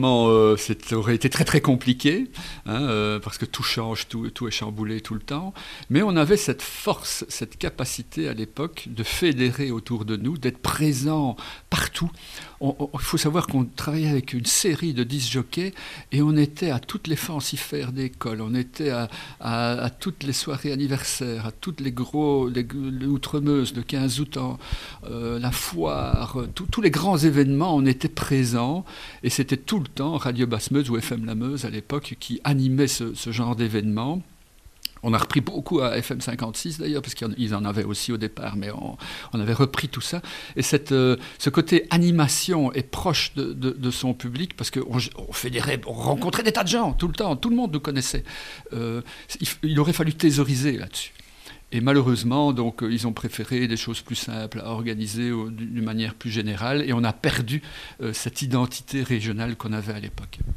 Ça aurait été très très compliqué, hein, parce que tout change, tout est chamboulé tout le temps. Mais on avait cette force, cette capacité à l'époque de fédérer autour de nous, d'être présent partout. Il faut savoir qu'on travaillait avec une série de disc-jockeys et on était à toutes les fancifères d'école, on était à toutes les soirées anniversaires, à toutes les Outremeuse, le 15 août, la foire, tous les grands événements, on était présents et c'était tout le temps Radio Basse-Meuse ou FM La Meuse à l'époque qui animait ce genre d'événements. On a repris beaucoup à FM 56 d'ailleurs, parce qu'ils en avaient aussi au départ, mais on avait repris tout ça. Et ce côté animation est proche de son public, parce qu'on fédérait, on rencontrait des tas de gens tout le temps, tout le monde nous connaissait. Il aurait fallu thésauriser là-dessus. Et malheureusement, donc, ils ont préféré des choses plus simples à organiser d'une manière plus générale, et on a perdu cette identité régionale qu'on avait à l'époque.